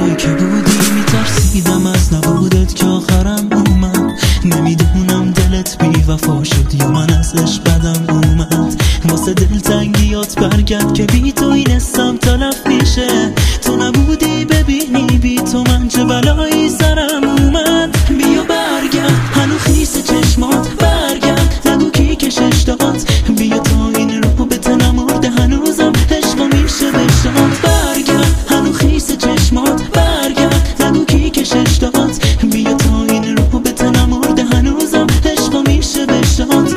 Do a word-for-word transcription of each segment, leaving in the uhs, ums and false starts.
توی که بودی میترسیدم از نبودت که آخرم اومد. نمیدونم دلت بی وفا شد یا من از عشق بدم اومد. واسه دلتنگیات برگرد که بی تو این اسم تلف میشه. تو نبودی ببینی بی تو من چه بلایی سرم اومد. بیا برگرد هنو خیس چشمات، برگرد نگو کی کشش داد. بیا تا این رو به تنم مرده هنوزم عشقا میشه بشاد. برگرد هنو خیس چشمات، برگرد نگو کی کشش داد. بیا تا این رو به تنم مرده هنوزم عشقا میشه بشاد.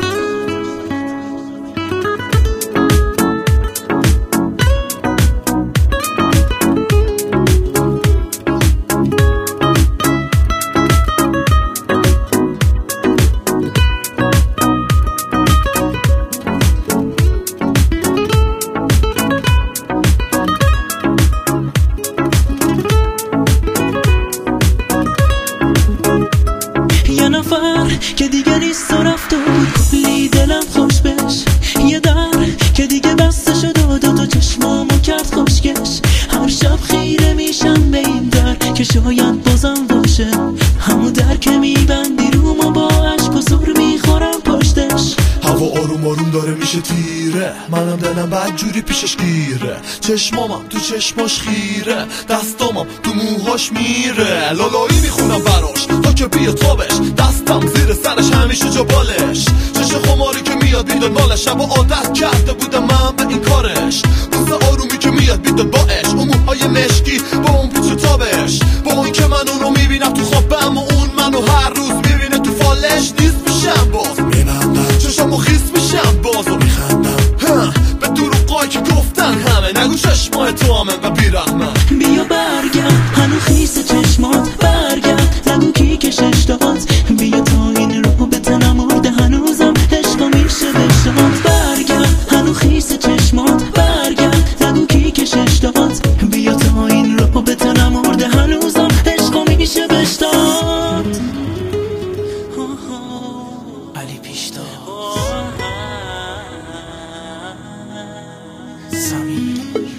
که دیگه نیست و رفت و کلی دلم خوش بش. یه در که دیگه بسته شد و دو تا چشمامو کرد خوشگش. هر شب خیره میشم به این در که شاید بازم باشه. همون در که میبندی رومو با عشق و زور میخورم پشتش. هوا آروم آروم داره میشه تیره، منم دلم بد جوری پیشش گیره. چشمامم تو چشماش خیره، دستامم تو موهاش میره. لالایی میخونم براش تا که بیا تابش، دستم زیر سرش همیشه جا بالش. چش خماری که میاد بیداد بالش، شب و عادت کرده بودم من به این کارش. بوس آرومی که میاد بیداد باش، اون موهای مشکی با اون پیچ تابش. با اون که من اون رو میبینم تو خوابم و اون منو هر روز میبینه تو فالش. نیست میشم باز میبندم چشمو خیس میشم باز و میخندم به دروغایی که گفتن همه. نگو چشمای تو همه و بیرحمن. بیا برگرد هنو خیس چشمات، برگرد نگو کی کشش داد. بیا تا این رو به تنم مرده هنوزم عشقا میشه بشاد. برگرد هنو خیس چشمات، برگرد نگو کی کشش داد. بیا تا این رو به تنم مرده هنوزم عشقا میشه بشاد. علی پیشتاز سمیر.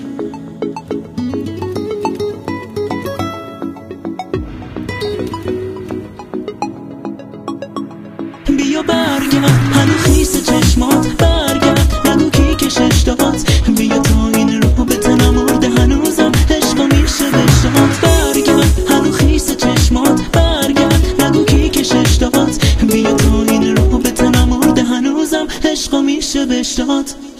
بیا برگرد هنو خیس چشمات، برگرد نگو کی کشش داد. بیا تا این رو به تنم مرده هنوزم عشقا میشه بشاد. برگرد هنو خیس چشمات، برگرد نگو کی کشش داد. بیا تا این رو به تنم مرده هنوزم عشقا میشه بشاد.